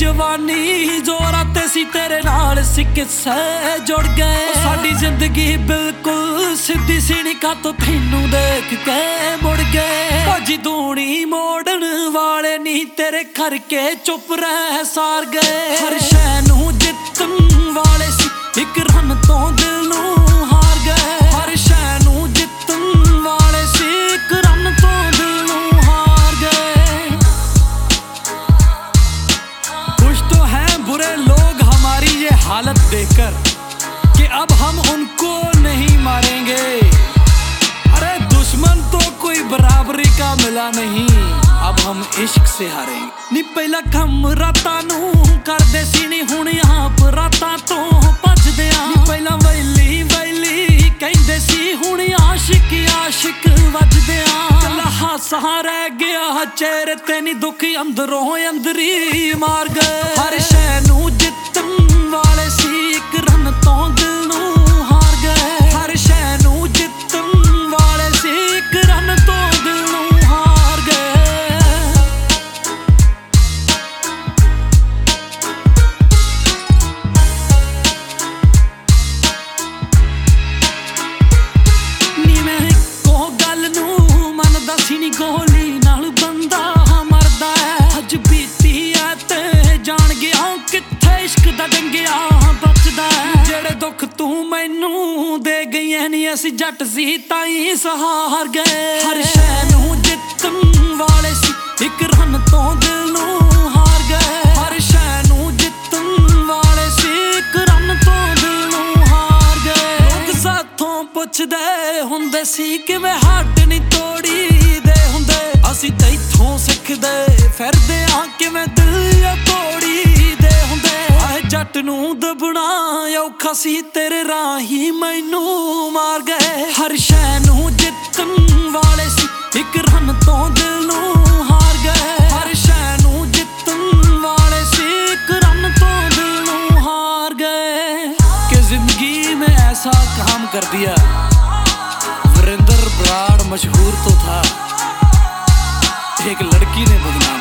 जवानी जोरा ते सी तेरे नाल सी किस्से जुड़ गए। साडी जिंदगी बिल्कुल सीधी सी नी कातों तैनू देख के मुड़ गए। भाजी दूनी मोड़न वाले नी तेरे करके चुप रह सार गए। हर शै नू जितन वाले सी एक रन तो दिल नू हार गए। हर शै नू जितन वाले सी एक रन तो दिल नू हार गए। कुछ तो हैं बुरे लोग हमारी ये हालत देखकर कि अब हम उनको नहीं मारेंगे। अरे दुश्मन तो कोई बराबरी का मिला नहीं, अब हम इश्क से हारेंगे। नी पहला कम रातां नू करदे सी नी हुण आप रातां तो भजदे आ। नी पहला वैली वैली कहंदे सी हुण आशिक आशिक वजदे आ। कला हासा रह गया चेहरे ते नी दुख अंदरों अंदरी मार गए। हर शै नू जितन वाले सी एक रन तो दिल नू हार गए। हर शै नू जितन वाले सी एक रन तो दिल नू हार गए। नी मैं इक्को गल नू मनदा सी नी गोली नाल बंदा मरदा है। अज बीती है ते जान गया कित्थे इश्क दा डंगिया बचदा है। जेड़े दुख तू मैनू दे गई है नी असी जट सी ताई सहार गए। हर शै नू जितन वाले सी एक रन तो दिल नू हार गए। हर शै नू जितन वाले सी एक रन तो दिल नू हार गए। लोग साथों पुछदे हुंदे सी किवें हट नी तोड़ी दे हुंदे। असी तैथों सिखदे फिरदे आ किवें दिल तोड़ी दे हुंदे। आए जट नू दबना औखा सी तेरे राही मैनू मार गए। हर शै नू जितन वाले सी एक रन तो दिल नू हार गए। हर शै नू जितन वाले सी एक रन तो दिल नू हार गए। कि जिंदगी में ऐसा काम कर दिया, वीरेंद्र बराड़ मशहूर तो था, एक लड़की ने बदनाम